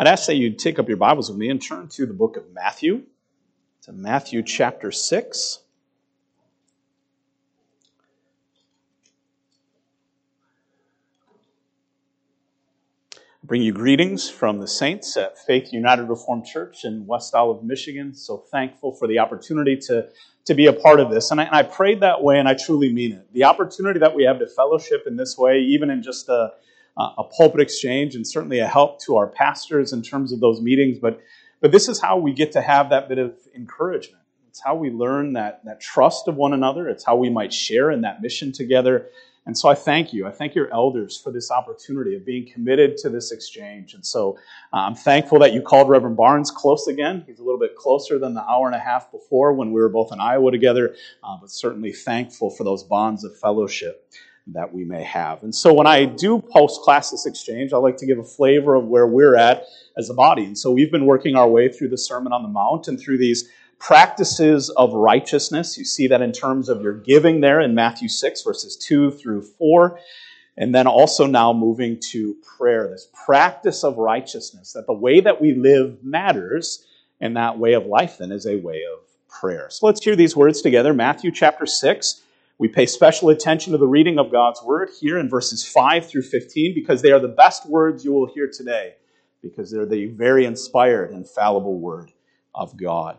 I'd ask that you take up your Bibles with me and turn to the book of Matthew. To Matthew chapter 6. I bring you greetings from the saints at Faith United Reformed Church in West Olive, Michigan. So thankful for the opportunity to be a part of this. And I prayed that way, and I truly mean it. The opportunity that we have to fellowship in this way, even in just a pulpit exchange, and certainly a help to our pastors in terms of those meetings. But this is how we get to have that bit of encouragement. It's how we learn that trust of one another. It's how we might share in that mission together. And so I thank you. I thank your elders for this opportunity of being committed to this exchange. And so I'm thankful that you called Reverend Barnes close again. He's a little bit closer than the hour and a half before when we were both in Iowa together, but certainly thankful for those bonds of fellowship that we may have. And so when I do post-classis exchange, I like to give a flavor of where we're at as a body. And so we've been working our way through the Sermon on the Mount and through these practices of righteousness. You see that in terms of your giving there in Matthew 6, verses 2 through 4. And then also now moving to prayer, this practice of righteousness, that the way that we live matters, and that way of life then is a way of prayer. So let's hear these words together. Matthew chapter 6. We pay special attention to the reading of God's word here in verses 5 through 15 because they are the best words you will hear today, because they're the very inspired, infallible word of God.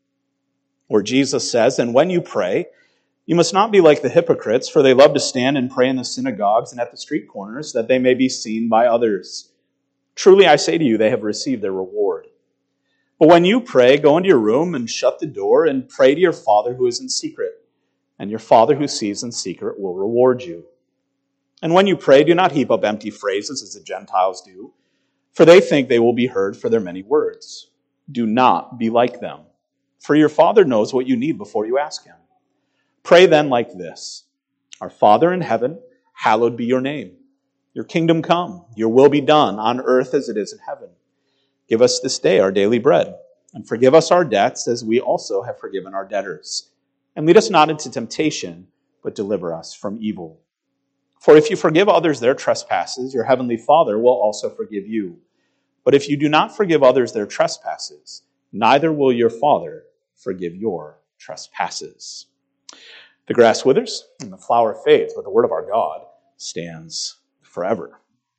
Where Jesus says, "And when you pray, you must not be like the hypocrites, for they love to stand and pray in the synagogues and at the street corners, that they may be seen by others. Truly I say to you, they have received their reward. But when you pray, go into your room and shut the door and pray to your Father who is in secret. And your Father who sees in secret will reward you. And when you pray, do not heap up empty phrases as the Gentiles do, for they think they will be heard for their many words. Do not be like them, for your Father knows what you need before you ask him. Pray then like this: Our Father in heaven, hallowed be your name. Your kingdom come, your will be done on earth as it is in heaven. Give us this day our daily bread, and forgive us our debts as we also have forgiven our debtors. And lead us not into temptation, but deliver us from evil. For if you forgive others their trespasses, your heavenly Father will also forgive you. But if you do not forgive others their trespasses, neither will your Father forgive your trespasses." The grass withers and the flower fades, but the word of our God stands forever.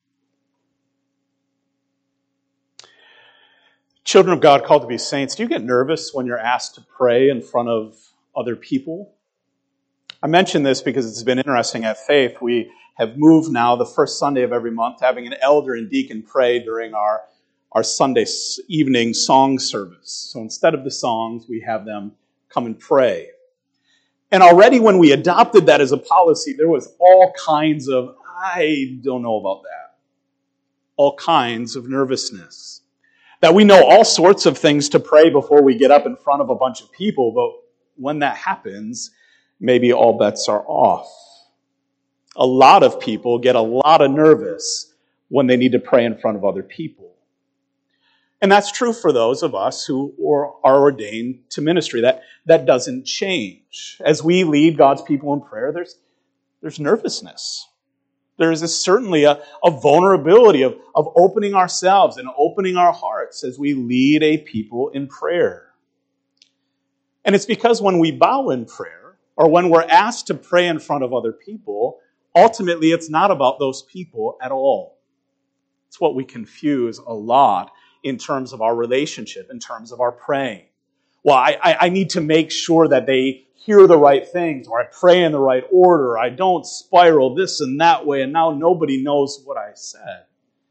Children of God called to be saints, do you get nervous when you're asked to pray in front of other people? I mention this because it's been interesting at Faith. We have moved now the first Sunday of every month having an elder and deacon pray during our Sunday evening song service. So instead of the songs, we have them come and pray. And already when we adopted that as a policy, there was all kinds of, I don't know about that, all kinds of nervousness. That we know all sorts of things to pray before we get up in front of a bunch of people, but when that happens, maybe all bets are off. A lot of people get a lot of nervous when they need to pray in front of other people. And that's true for those of us who are ordained to ministry. That doesn't change. As we lead God's people in prayer, there's nervousness. There is certainly a vulnerability of opening ourselves and opening our hearts as we lead a people in prayer. And it's because when we bow in prayer, or when we're asked to pray in front of other people, ultimately it's not about those people at all. It's what we confuse a lot in terms of our relationship, in terms of our praying. Well, I need to make sure that they hear the right things, or I pray in the right order, I don't spiral this and that way, and now nobody knows what I said.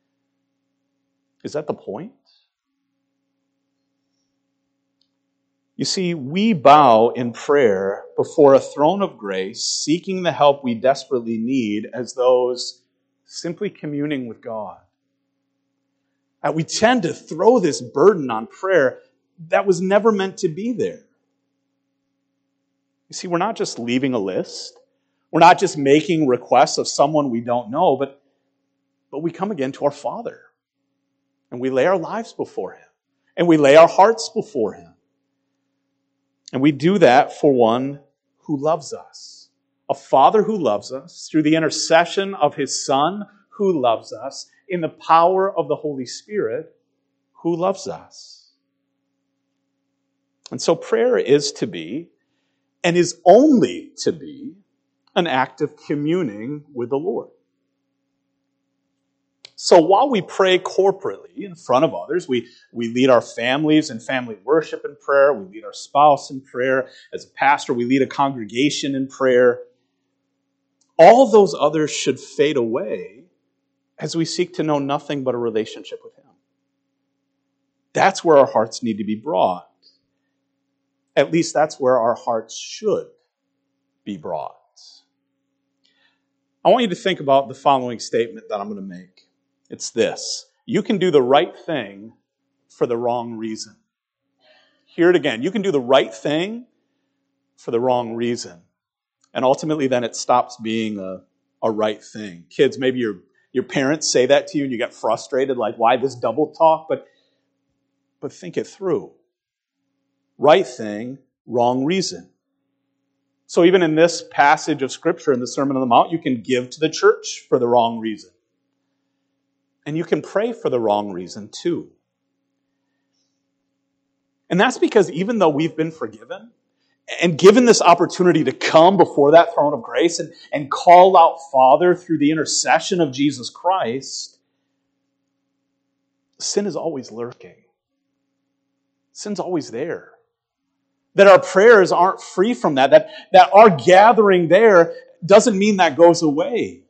Is that the point? You see, we bow in prayer before a throne of grace, seeking the help we desperately need as those simply communing with God. And we tend to throw this burden on prayer that was never meant to be there. You see, we're not just leaving a list. We're not just making requests of someone we don't know, but we come again to our Father. And we lay our lives before him. And we lay our hearts before him. And we do that for one who loves us. A Father who loves us through the intercession of his Son who loves us in the power of the Holy Spirit. who loves us. And so prayer is to be, and is only to be, an act of communing with the Lord. So while we pray corporately in front of others, we lead our families in family worship in prayer, we lead our spouse in prayer. As a pastor, we lead a congregation in prayer. All those others should fade away as we seek to know nothing but a relationship with Him. That's where our hearts need to be brought. At least that's where our hearts should be brought. I want you to think about the following statement that I'm going to make. It's this: you can do the right thing for the wrong reason. Hear it again. You can do the right thing for the wrong reason. And ultimately then it stops being a right thing. Kids, maybe your parents say that to you and you get frustrated, like, why this double talk? But think it through. Right thing, wrong reason. So even in this passage of Scripture, in the Sermon on the Mount, you can give to the church for the wrong reason. And you can pray for the wrong reason too. And that's because even though we've been forgiven and given this opportunity to come before that throne of grace and call out Father through the intercession of Jesus Christ, sin is always lurking. Sin's always there. That our prayers aren't free from that our gathering there doesn't mean that goes away.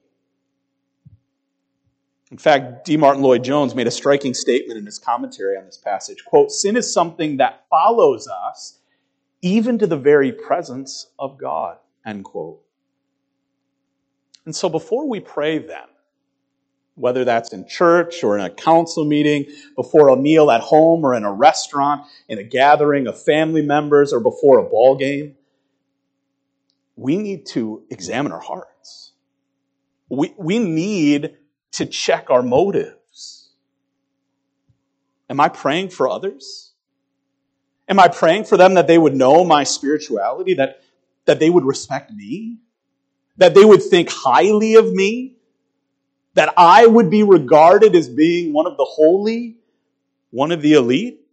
In fact, D. Martin Lloyd-Jones made a striking statement in his commentary on this passage. Quote, "Sin is something that follows us even to the very presence of God." End quote. And so before we pray then, whether that's in church or in a council meeting, before a meal at home or in a restaurant, in a gathering of family members, or before a ball game, we need to examine our hearts. We need to check our motives. Am I praying for others? Am I praying for them that they would know my spirituality, that they would respect me, that they would think highly of me, that I would be regarded as being one of the holy, one of the elite?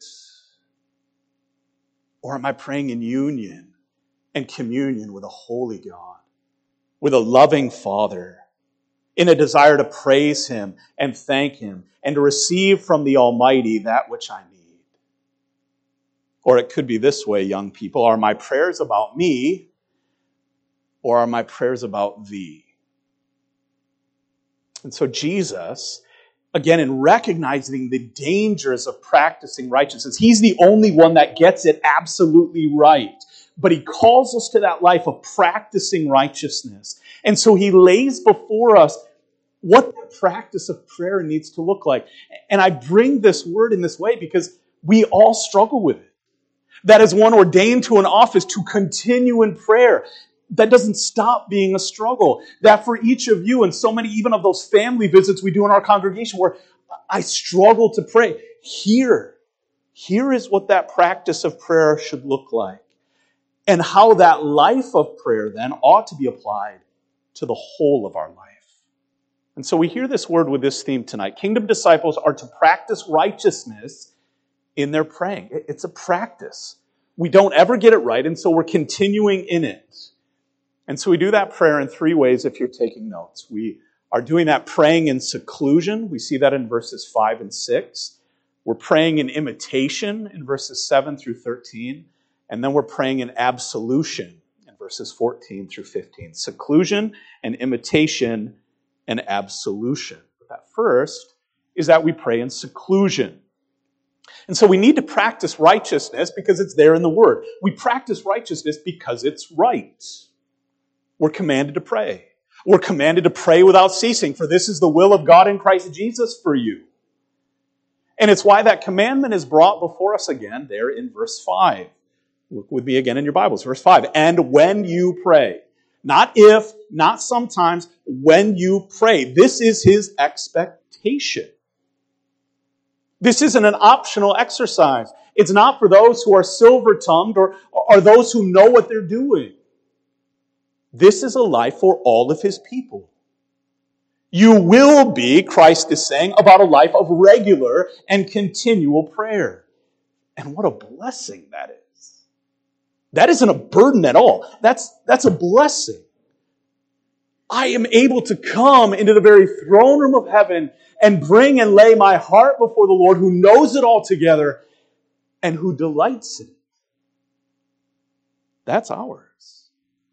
Or am I praying in union and communion with a holy God, with a loving Father, in a desire to praise Him and thank Him and to receive from the Almighty that which I need? Or it could be this way, young people: are my prayers about me, or are my prayers about Thee? And so Jesus, again, in recognizing the dangers of practicing righteousness, He's the only one that gets it absolutely right. But He calls us to that life of practicing righteousness. And so He lays before us what the practice of prayer needs to look like. And I bring this word in this way because we all struggle with it. That as one ordained to an office, to continue in prayer, that doesn't stop being a struggle. That for each of you, and so many even of those family visits we do in our congregation where I struggle to pray, here is what that practice of prayer should look like. And how that life of prayer then ought to be applied to the whole of our life. And so we hear this word with this theme tonight. Kingdom disciples are to practice righteousness in their praying. It's a practice. We don't ever get it right, and so we're continuing in it. And so we do that prayer in three ways if you're taking notes. We are doing that praying in seclusion. We see that in verses 5 and 6. We're praying in imitation in verses 7 through 13. And then we're praying in absolution in verses 14 through 15. Seclusion and imitation and absolution. But that first is that we pray in seclusion. And so we need to practice righteousness because it's there in the Word. We practice righteousness because it's right. We're commanded to pray. We're commanded to pray without ceasing, for this is the will of God in Christ Jesus for you. And it's why that commandment is brought before us again there in verse 5. Look with me again in your Bibles, verse 5. And when you pray. Not if, not sometimes, when you pray. This is His expectation. This isn't an optional exercise. It's not for those who are silver-tongued or those who know what they're doing. This is a life for all of His people. You will be, Christ is saying, about a life of regular and continual prayer. And what a blessing that is. That isn't a burden at all. That's a blessing. I am able to come into the very throne room of heaven and bring and lay my heart before the Lord who knows it all together and who delights in it. That's ours.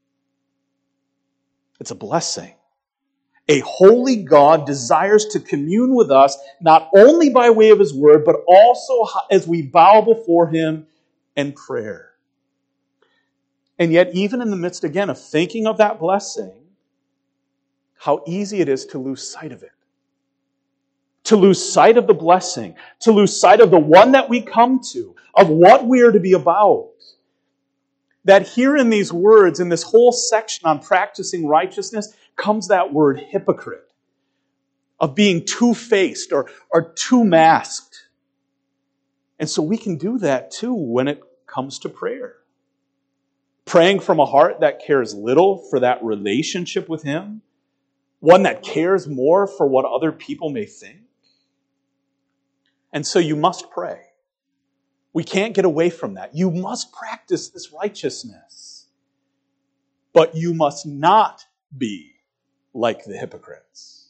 It's a blessing. A holy God desires to commune with us not only by way of His Word, but also as we bow before Him in prayer. And yet, even in the midst, again, of thinking of that blessing, how easy it is to lose sight of it. To lose sight of the blessing. To lose sight of the one that we come to. Of what we are to be about. That here in these words, in this whole section on practicing righteousness, comes that word hypocrite. Of being two-faced or two-masked. And so we can do that too when it comes to prayer. Praying from a heart that cares little for that relationship with Him. One that cares more for what other people may think. And so you must pray. We can't get away from that. You must practice this righteousness. But you must not be like the hypocrites.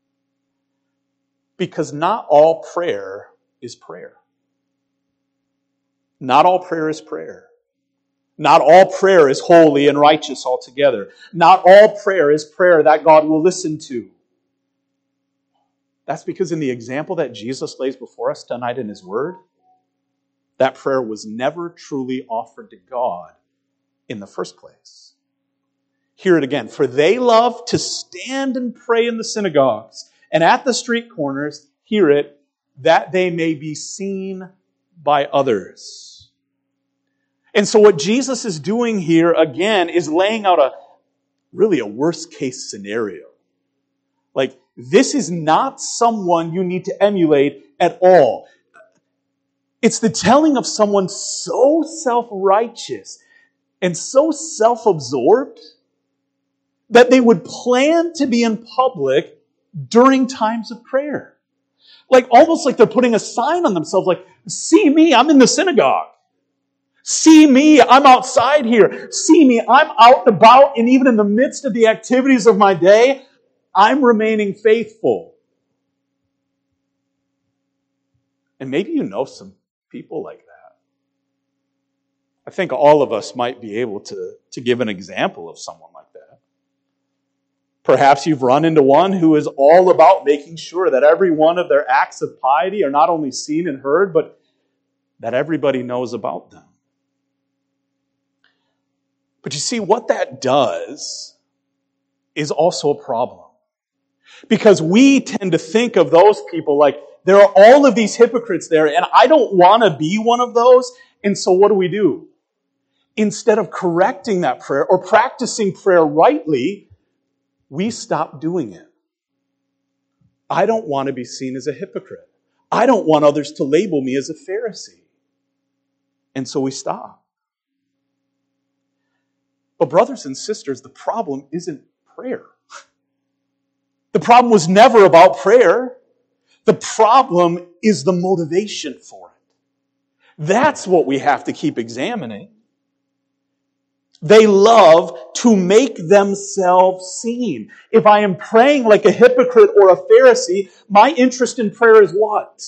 Because not all prayer is prayer. Not all prayer is prayer. Not all prayer is holy and righteous altogether. Not all prayer is prayer that God will listen to. That's because in the example that Jesus lays before us tonight in His Word, that prayer was never truly offered to God in the first place. Hear it again. For they love to stand and pray in the synagogues and at the street corners, hear it, that they may be seen by others. And so what Jesus is doing here, again, is laying out a worst case scenario. Like, this is not someone you need to emulate at all. It's the telling of someone so self-righteous and so self-absorbed that they would plan to be in public during times of prayer. Like, almost like they're putting a sign on themselves, like, see me, I'm in the synagogue. See me, I'm outside here. See me, I'm out and about, and even in the midst of the activities of my day, I'm remaining faithful. And maybe you know some people like that. I think all of us might be able to give an example of someone like that. Perhaps you've run into one who is all about making sure that every one of their acts of piety are not only seen and heard, but that everybody knows about them. But you see, what that does is also a problem. Because we tend to think of those people like, there are all of these hypocrites there, and I don't want to be one of those. And so what do? Instead of correcting that prayer or practicing prayer rightly, we stop doing it. I don't want to be seen as a hypocrite. I don't want others to label me as a Pharisee. And so we stop. But brothers and sisters, the problem isn't prayer. The problem was never about prayer. The problem is the motivation for it. That's what we have to keep examining. They love to make themselves seen. If I am praying like a hypocrite or a Pharisee, my interest in prayer is what?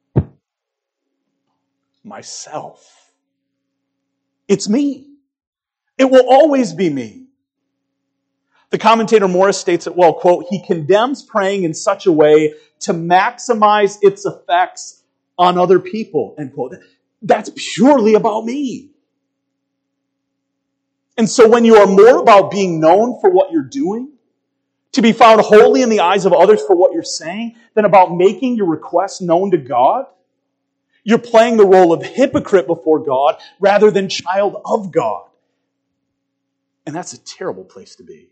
Myself. It's me. It will always be me. The commentator Morris states it well, quote, he condemns praying in such a way to maximize its effects on other people, end quote. That's purely about me. And so when you are more about being known for what you're doing, to be found holy in the eyes of others for what you're saying, than about making your requests known to God, you're playing the role of hypocrite before God rather than child of God. And that's a terrible place to be.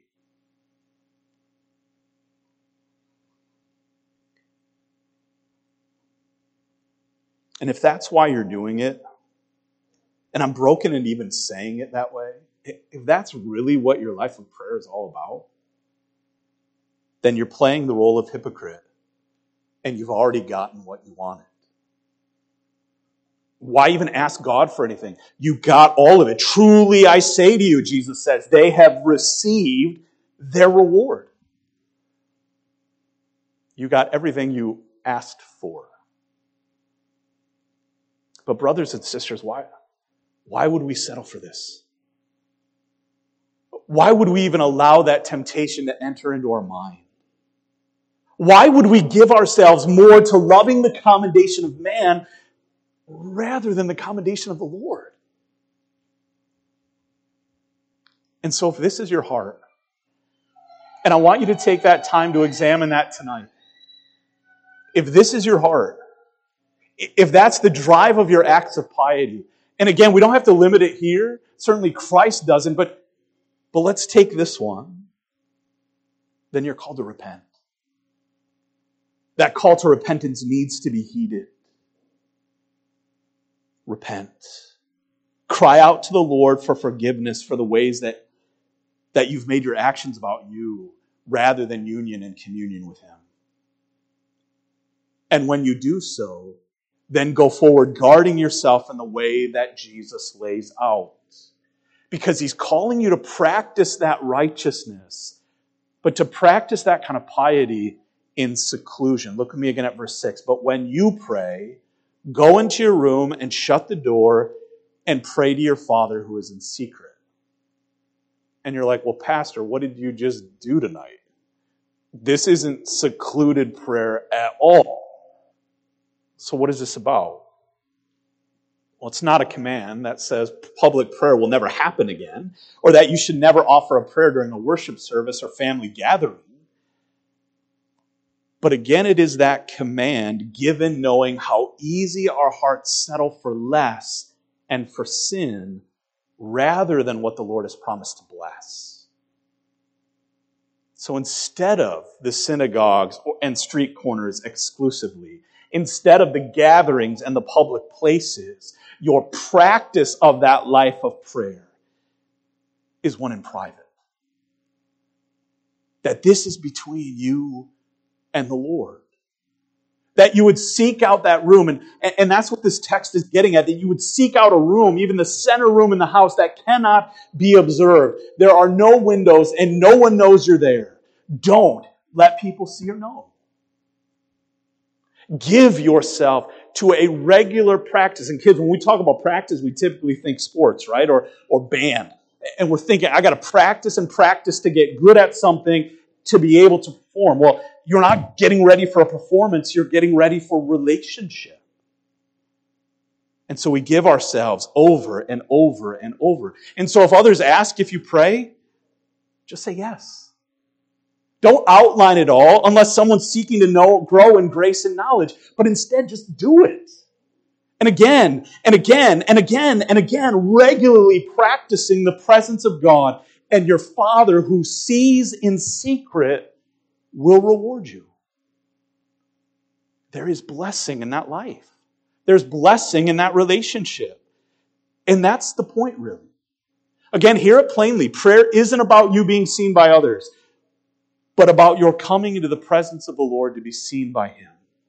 And if that's why you're doing it, and I'm broken in even saying it that way, if that's really what your life of prayer is all about, then you're playing the role of hypocrite, and you've already gotten what you wanted. Why even ask God for anything? You got all of it. Truly I say to you, Jesus says, they have received their reward. You got everything you asked for. But brothers and sisters, why would we settle for this? Why would we even allow that temptation to enter into our mind? Why would we give ourselves more to loving the commendation of man rather than the commendation of the Lord? And so if this is your heart, and I want you to take that time to examine that tonight. If this is your heart, if that's the drive of your acts of piety, and again, we don't have to limit it here. Certainly Christ doesn't, but let's take this one. Then you're called to repent. That call to repentance needs to be heeded. Repent. Cry out to the Lord for forgiveness for the ways that you've made your actions about you rather than union and communion with Him. And when you do so, then go forward guarding yourself in the way that Jesus lays out. Because He's calling you to practice that righteousness, but to practice that kind of piety in seclusion. Look at me again at verse 6. But when you pray, go into your room and shut the door and pray to your Father who is in secret. And you're like, well, Pastor, what did you just do tonight? This isn't secluded prayer at all. So what is this about? Well, it's not a command that says public prayer will never happen again, or that you should never offer a prayer during a worship service or family gathering. But again, it is that command given knowing how easy our hearts settle for less and for sin rather than what the Lord has promised to bless. So instead of the synagogues and street corners exclusively, instead of the gatherings and the public places, your practice of that life of prayer is one in private. That this is between you and the Lord. That you would seek out that room, and that's what this text is getting at, that you would seek out a room, even the center room in the house, that cannot be observed. There are no windows, and no one knows you're there. Don't let people see or know. Give yourself to a regular practice. And kids, when we talk about practice, we typically think sports, right? Or band. And we're thinking, I got to practice and practice to get good at something to be able to perform. Well, you're not getting ready for a performance. You're getting ready for relationship. And so we give ourselves over and over and over. And so if others ask if you pray, just say yes. Don't outline it all unless someone's seeking to grow in grace and knowledge. But instead, just do it. And again, and again, and again, and again, regularly practicing the presence of God, and your Father who sees in secret will reward you. There is blessing in that life. There's blessing in that relationship. And that's the point, really. Again, hear it plainly. Prayer isn't about you being seen by others, but about your coming into the presence of the Lord to be seen by Him.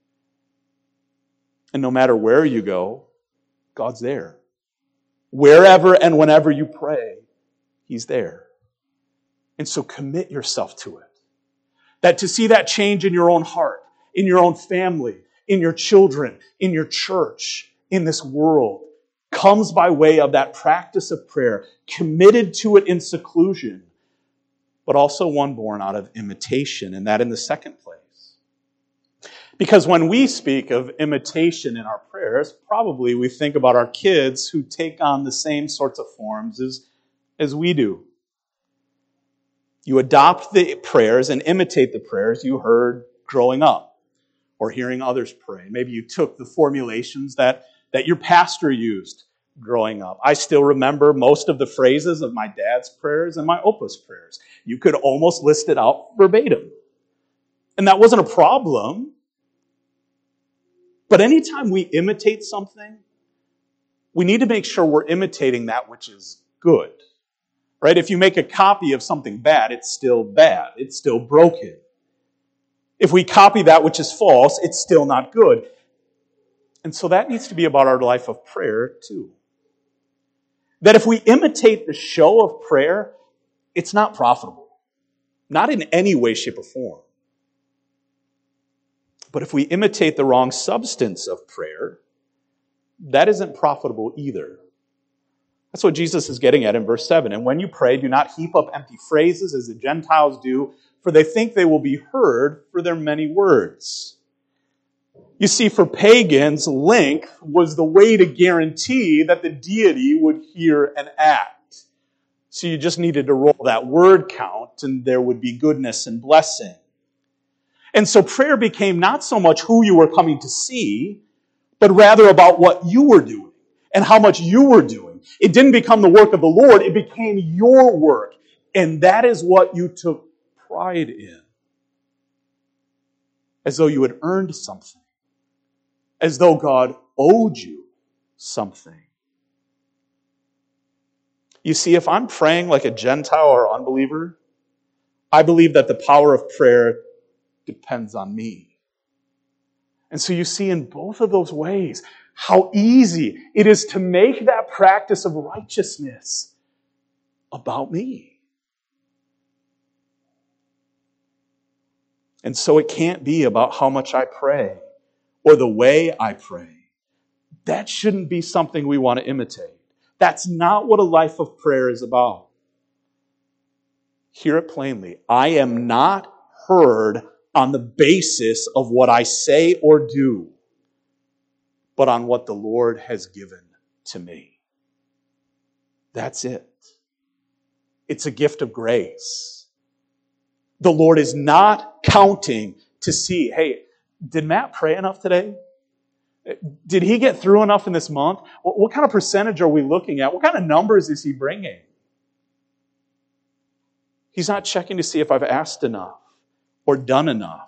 And no matter where you go, God's there. Wherever and whenever you pray, He's there. And so commit yourself to it. That to see that change in your own heart, in your own family, in your children, in your church, in this world, comes by way of that practice of prayer, committed to it in seclusion, but also one born out of imitation, and that in the second place. Because when we speak of imitation in our prayers, probably we think about our kids who take on the same sorts of forms as we do. You adopt the prayers and imitate the prayers you heard growing up or hearing others pray. Maybe you took the formulations that your pastor used growing up. I still remember most of the phrases of my dad's prayers and my Opa's prayers. You could almost list it out verbatim. And that wasn't a problem. But anytime we imitate something, we need to make sure we're imitating that which is good. Right? If you make a copy of something bad, it's still bad. It's still broken. If we copy that which is false, it's still not good. And so that needs to be about our life of prayer too. That if we imitate the show of prayer, it's not profitable. Not in any way, shape, or form. But if we imitate the wrong substance of prayer, that isn't profitable either. That's what Jesus is getting at in verse 7. And when you pray, do not heap up empty phrases as the Gentiles do, for they think they will be heard for their many words. You see, for pagans, length was the way to guarantee that the deity would hear and act. So you just needed to roll that word count, and there would be goodness and blessing. And so prayer became not so much who you were coming to see, but rather about what you were doing and how much you were doing. It didn't become the work of the Lord, it became your work. And that is what you took pride in. As though you had earned something. As though God owed you something. You see, if I'm praying like a Gentile or unbeliever, I believe that the power of prayer depends on me. And so you see in both of those ways how easy it is to make that practice of righteousness about me. And so it can't be about how much I pray or the way I pray. That shouldn't be something we want to imitate. That's not what a life of prayer is about. Hear it plainly. I am not heard on the basis of what I say or do, but on what the Lord has given to me. That's it. It's a gift of grace. The Lord is not counting to see, hey, did Matt pray enough today? Did he get through enough in this month? What kind of percentage are we looking at? What kind of numbers is he bringing? He's not checking to see if I've asked enough or done enough.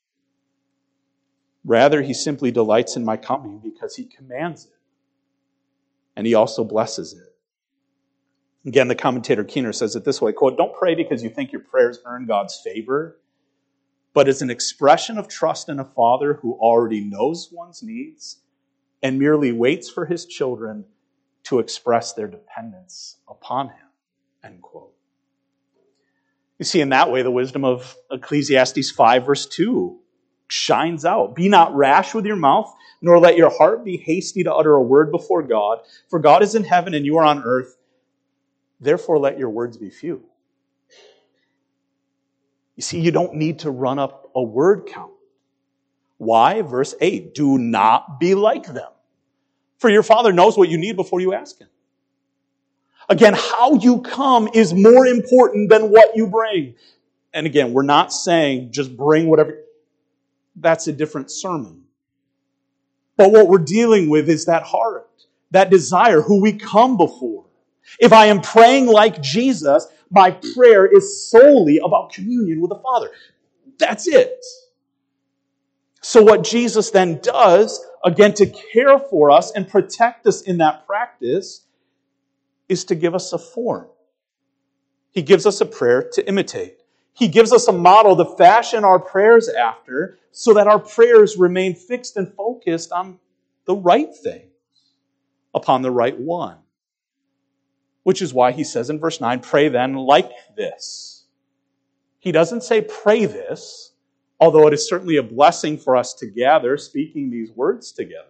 Rather, he simply delights in my coming because he commands it. And he also blesses it. Again, the commentator Keener says it this way, quote, don't pray because you think your prayers earn God's favor, but as an expression of trust in a Father who already knows one's needs and merely waits for his children to express their dependence upon him, end quote. You see, in that way, the wisdom of Ecclesiastes 5, verse 2 shines out. Be not rash with your mouth, nor let your heart be hasty to utter a word before God. For God is in heaven and you are on earth. Therefore, let your words be few. You see, you don't need to run up a word count. Why? Verse 8, do not be like them. For your Father knows what you need before you ask him. Again, how you come is more important than what you bring. And again, we're not saying just bring whatever. That's a different sermon. But what we're dealing with is that heart, that desire, who we come before. If I am praying like Jesus, my prayer is solely about communion with the Father. That's it. So what Jesus then does, again, to care for us and protect us in that practice, is to give us a form. He gives us a prayer to imitate. He gives us a model to fashion our prayers after so that our prayers remain fixed and focused on the right thing, upon the right one. Which is why he says in verse 9, pray then like this. He doesn't say pray this, although it is certainly a blessing for us to gather speaking these words together.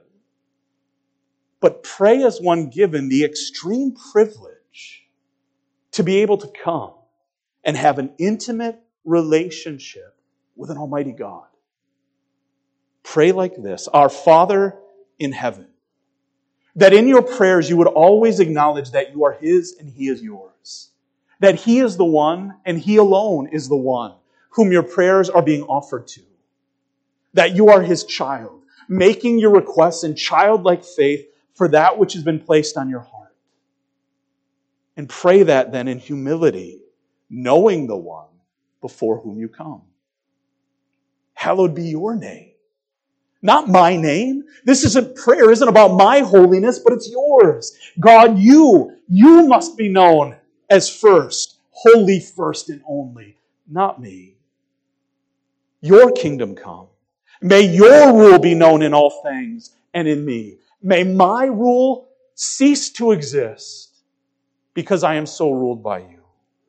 But pray as one given the extreme privilege to be able to come and have an intimate relationship with an almighty God. Pray like this, our Father in heaven. That in your prayers you would always acknowledge that you are his and he is yours. That he is the one and he alone is the one whom your prayers are being offered to. That you are his child, making your requests in childlike faith for that which has been placed on your heart. And pray that then in humility, knowing the one before whom you come. Hallowed be your name. Not my name. Prayer isn't about my holiness, but it's yours. God, you must be known as first, holy first and only, not me. Your kingdom come. May your rule be known in all things and in me. May my rule cease to exist because I am so ruled by you.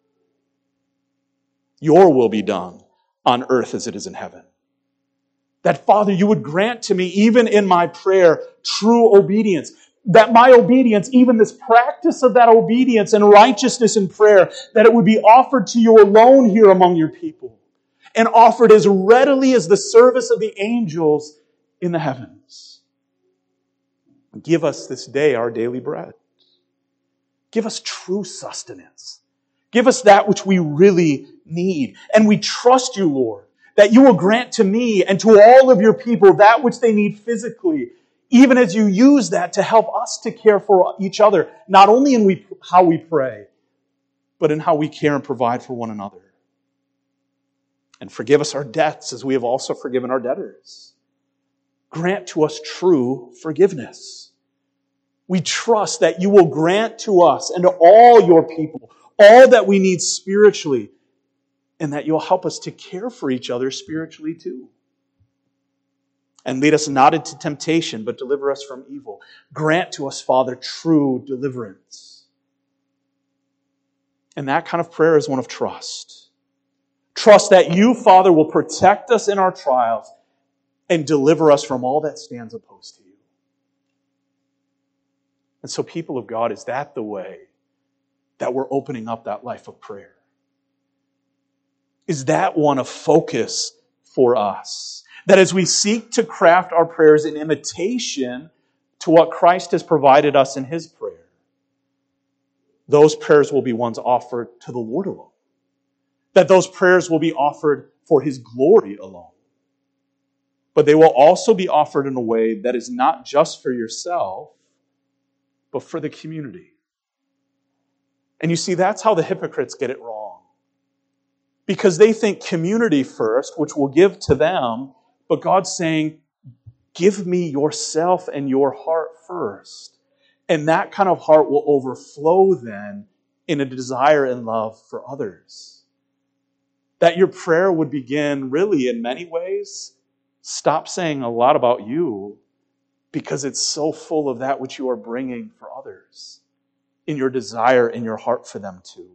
Your will be done on earth as it is in heaven. That, Father, you would grant to me, even in my prayer, true obedience. That my obedience, even this practice of that obedience and righteousness in prayer, that it would be offered to you alone here among your people and offered as readily as the service of the angels in the heavens. Give us this day our daily bread. Give us true sustenance. Give us that which we really need. And we trust you, Lord, that you will grant to me and to all of your people that which they need physically, even as you use that to help us to care for each other, not only in how we pray, but in how we care and provide for one another. And forgive us our debts as we have also forgiven our debtors. Grant to us true forgiveness. We trust that you will grant to us and to all your people all that we need spiritually, and that you'll help us to care for each other spiritually too. And lead us not into temptation, but deliver us from evil. Grant to us, Father, true deliverance. And that kind of prayer is one of trust. Trust that you, Father, will protect us in our trials and deliver us from all that stands opposed to you. And so, people of God, is that the way that we're opening up that life of prayer? Is that one of focus for us? That as we seek to craft our prayers in imitation to what Christ has provided us in His prayer, those prayers will be ones offered to the Lord alone. That those prayers will be offered for His glory alone. But they will also be offered in a way that is not just for yourself, but for the community. And you see, that's how the hypocrites get it wrong. Because they think community first, which will give to them, but God's saying, give me yourself and your heart first. And that kind of heart will overflow then in a desire and love for others. That your prayer would begin, really, in many ways, stop saying a lot about you, because it's so full of that which you are bringing for others, in your desire and your heart for them too.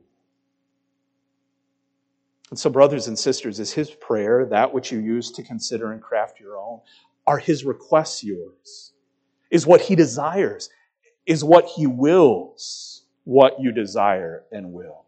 And so, brothers and sisters, is His prayer, that which you use to consider and craft your own? Are His requests yours? Is what He desires? Is what He wills what you desire and will?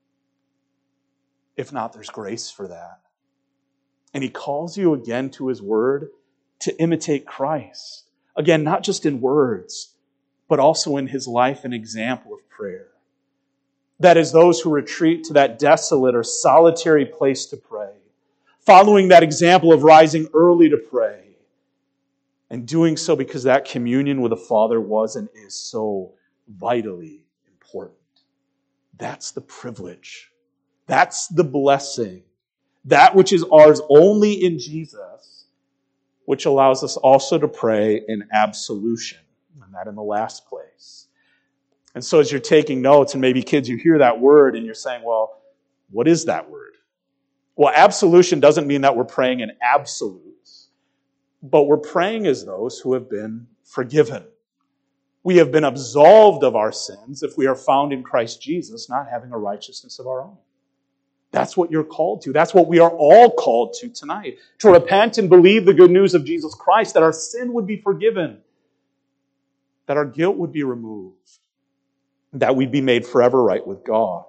If not, there's grace for that. And He calls you again to His Word to imitate Christ. Again, not just in words, but also in His life and example of prayer. That is, those who retreat to that desolate or solitary place to pray, following that example of rising early to pray, and doing so because that communion with the Father was and is so vitally important. That's the privilege. That's the blessing. That which is ours only in Jesus, which allows us also to pray in absolution, and that in the last place. And so as you're taking notes, and maybe kids, you hear that word and you're saying, well, what is that word? Well, absolution doesn't mean that we're praying in absolutes, but we're praying as those who have been forgiven. We have been absolved of our sins if we are found in Christ Jesus, not having a righteousness of our own. That's what you're called to. That's what we are all called to tonight. To repent and believe the good news of Jesus Christ, that our sin would be forgiven, that our guilt would be removed, that we'd be made forever right with God.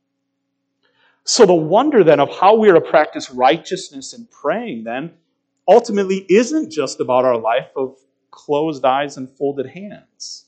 So the wonder then of how we are to practice righteousness in praying then ultimately isn't just about our life of closed eyes and folded hands,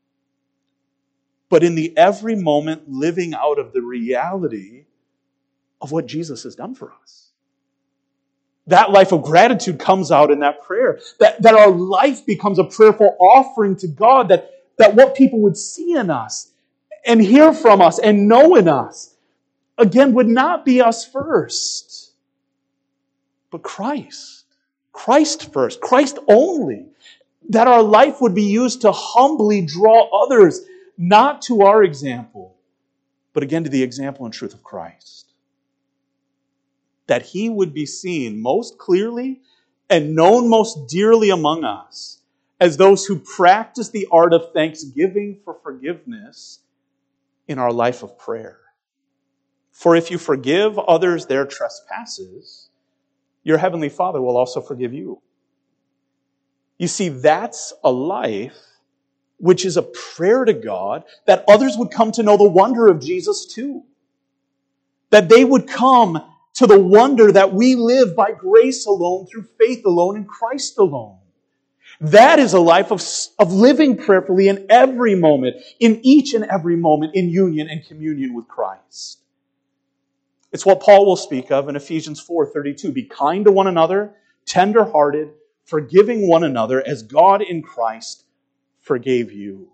but in the every moment living out of the reality of what Jesus has done for us. That life of gratitude comes out in that prayer. That our life becomes a prayerful offering to God, that what people would see in us and hear from us and know in us, again, would not be us first, but Christ. Christ first. Christ only. That our life would be used to humbly draw others, not to our example, but again to the example and truth of Christ. that he would be seen most clearly and known most dearly among us as those who practice the art of thanksgiving for forgiveness in our life of prayer. For if you forgive others their trespasses, your heavenly Father will also forgive you. You see, that's a life which is a prayer to God that others would come to know the wonder of Jesus too. That they would come to the wonder that we live by grace alone, through faith alone, in Christ alone. That is a life of living prayerfully in every moment, in each and every moment, in union and communion with Christ. It's what Paul will speak of in Ephesians 4:32. Be kind to one another, tender-hearted, forgiving one another as God in Christ forgave you.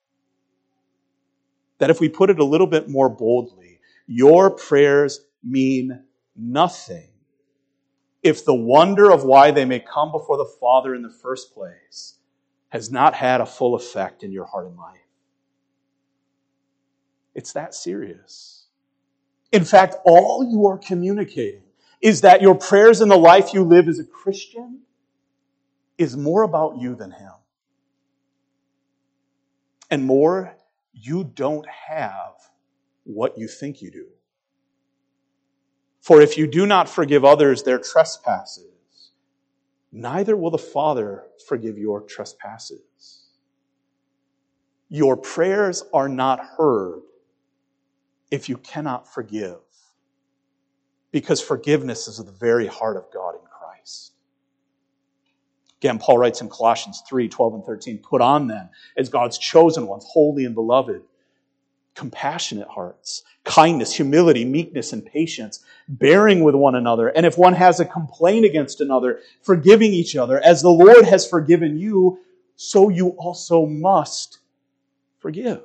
That if we put it a little bit more boldly, your prayers mean nothing if the wonder of why they may come before the Father in the first place has not had a full effect in your heart and life. It's that serious. In fact, all you are communicating is that your prayers and the life you live as a Christian is more about you than Him. And more, you don't have what you think you do. For if you do not forgive others their trespasses, neither will the Father forgive your trespasses. Your prayers are not heard if you cannot forgive, because forgiveness is at the very heart of God in Christ. Again, Paul writes in Colossians 3:12 and 13, put on then, as God's chosen ones, holy and beloved, compassionate hearts, kindness, humility, meekness, and patience, bearing with one another. And if one has a complaint against another, forgiving each other, as the Lord has forgiven you, so you also must forgive.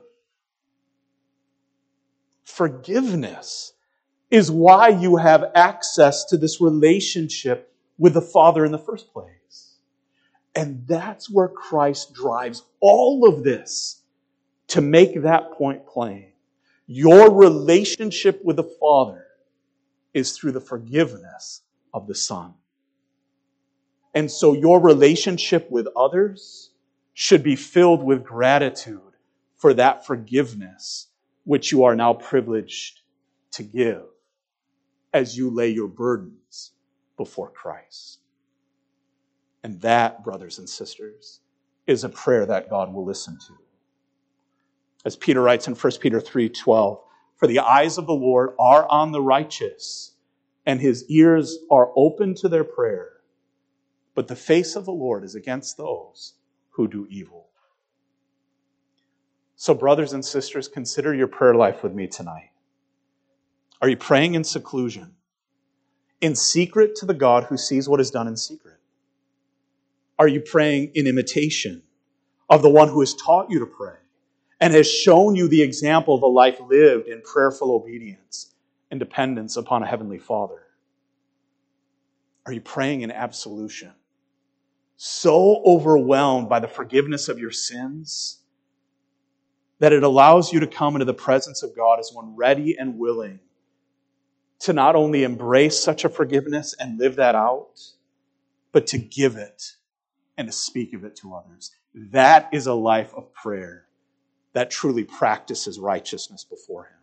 Forgiveness is why you have access to this relationship with the Father in the first place. And that's where Christ drives all of this to make that point plain. Your relationship with the Father is through the forgiveness of the Son. And so your relationship with others should be filled with gratitude for that forgiveness which you are now privileged to give as you lay your burdens before Christ. And that, brothers and sisters, is a prayer that God will listen to. As Peter writes in 1 Peter 3:12, for the eyes of the Lord are on the righteous, and His ears are open to their prayer. But the face of the Lord is against those who do evil. So, brothers and sisters, consider your prayer life with me tonight. Are you praying in seclusion, in secret to the God who sees what is done in secret? Are you praying in imitation of the one who has taught you to pray and has shown you the example of a life lived in prayerful obedience and dependence upon a heavenly Father? Are you praying in absolution, so overwhelmed by the forgiveness of your sins that it allows you to come into the presence of God as one ready and willing to not only embrace such a forgiveness and live that out, but to give it and to speak of it to others? That is a life of prayer that truly practices righteousness before Him.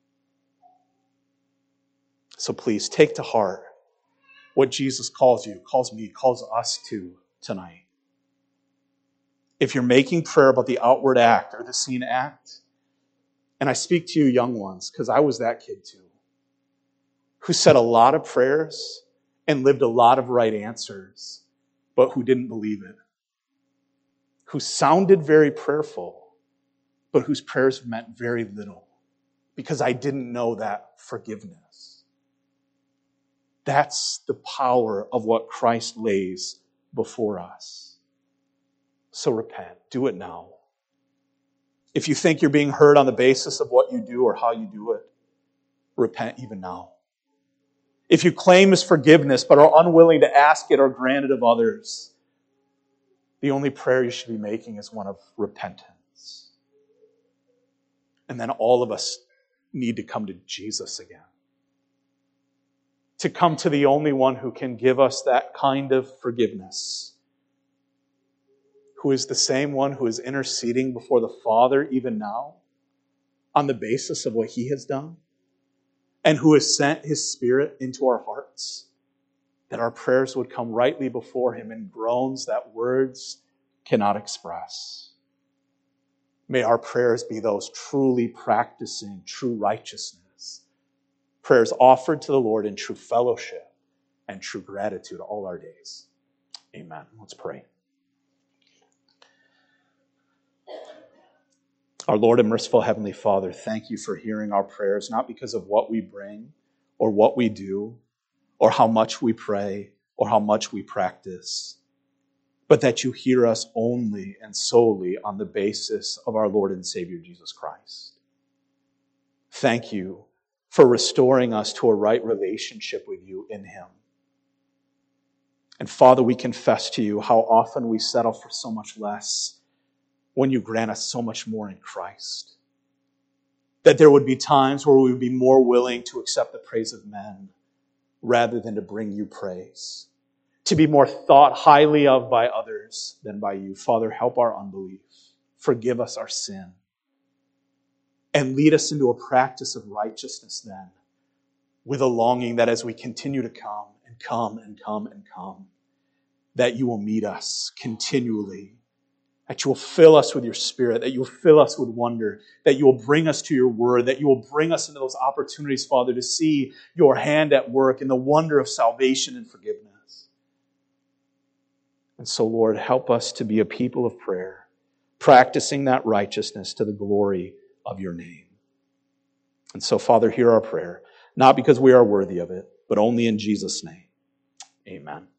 So please take to heart what Jesus calls you, calls me, calls us to tonight. If you're making prayer about the outward act or the seen act, and I speak to you young ones, because I was that kid too, who said a lot of prayers and lived a lot of right answers, but who didn't believe it, who sounded very prayerful, but whose prayers meant very little, because I didn't know that forgiveness. That's the power of what Christ lays before us. So repent. Do it now. If you think you're being heard on the basis of what you do or how you do it, repent even now. If you claim His forgiveness but are unwilling to ask it or grant it of others, the only prayer you should be making is one of repentance. And then all of us need to come to Jesus again. to come to the only one who can give us that kind of forgiveness, who is the same one who is interceding before the Father even now on the basis of what he has done, and who has sent his Spirit into our hearts, that our prayers would come rightly before him in groans that words cannot express. May our prayers be those truly practicing true righteousness, prayers offered to the Lord in true fellowship and true gratitude all our days. Amen. Let's pray. Our Lord and merciful Heavenly Father, thank you for hearing our prayers, not because of what we bring or what we do or how much we pray or how much we practice, but that you hear us only and solely on the basis of our Lord and Savior Jesus Christ. Thank you for restoring us to a right relationship with you in him. And Father, we confess to you how often we settle for so much less when you grant us so much more in Christ. That there would be times where we would be more willing to accept the praise of men rather than to bring you praise. To be more thought highly of by others than by you. Father, help our unbelief. Forgive us our sin. And lead us into a practice of righteousness then, with a longing that as we continue to come and come and come and come, that you will meet us continually, that you will fill us with your Spirit, that you will fill us with wonder, that you will bring us to your word, that you will bring us into those opportunities, Father, to see your hand at work in the wonder of salvation and forgiveness. And so, Lord, help us to be a people of prayer, practicing that righteousness to the glory of your name. And so, Father, hear our prayer, not because we are worthy of it, but only in Jesus' name. Amen.